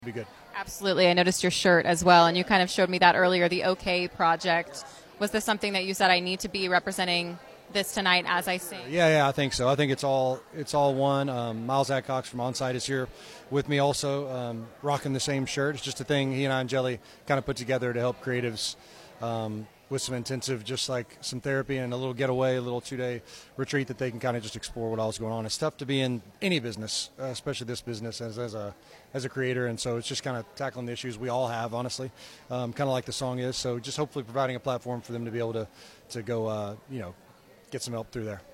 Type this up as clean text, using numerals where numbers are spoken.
Be good. Absolutely. I noticed your shirt as well, and you kind of showed me that earlier, the OK Project. Was this something that you said I need to be representing this tonight as I sing? Yeah, I think so. I think it's all one. Miles Adcox from Onsite is here with me also, rocking the same shirt. It's just a thing he and I and Jelly kind of put together to help creatives with some intensive, just like some therapy and a little getaway, a little 2-day retreat that they can kind of just explore what all's going on. It's tough to be in any business, especially this business as a creator, and so it's just kind of tackling the issues we all have, honestly, kind of like the song is. So just hopefully providing a platform for them to be able to go, get some help through there.